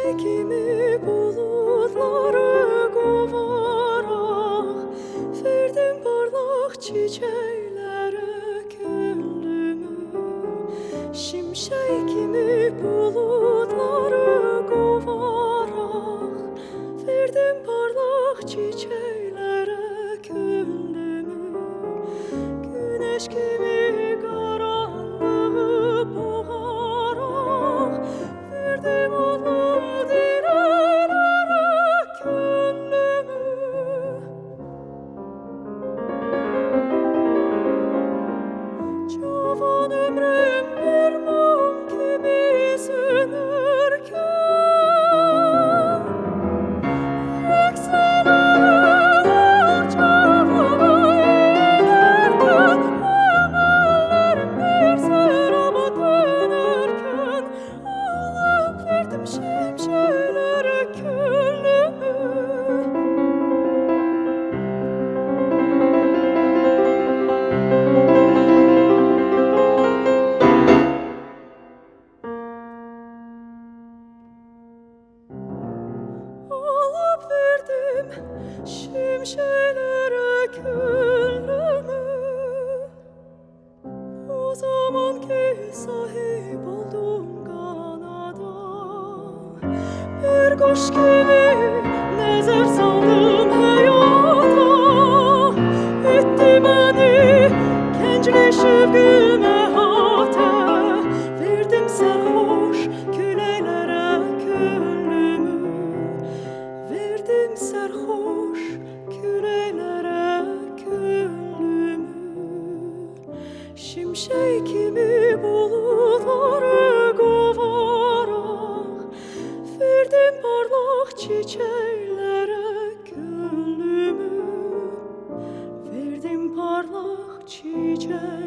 kimi bulutları kovarak, verdim parlak çiçeklere gönlümü. Şimşek kimi bulutları kovarak, verdim parlak çiçeklere gönlümü. Güneş gibi karanlığı boğarak, verdim onu direlere gönlümü. Cavan ömrüm bir mum gibi sönürken, yükselene alçağa inerken, emellerim bir seraba dönerken, ağlayıp verdim şimşeklere gönlümü. Alıp verdim şimşeklere gönlümü. O zaman ki sahip oldum kanada, bir kuş gibi nezer saldım hayata. Etti beni gençlik şevkime hate, verdim serhoş küleylere gönlümü. Verdim serhoş küleylere gönlümü. Şimşek kimi bulutları kovarak, verdim parlak çiçeklere gönlümü. Verdim parlak çiçeklere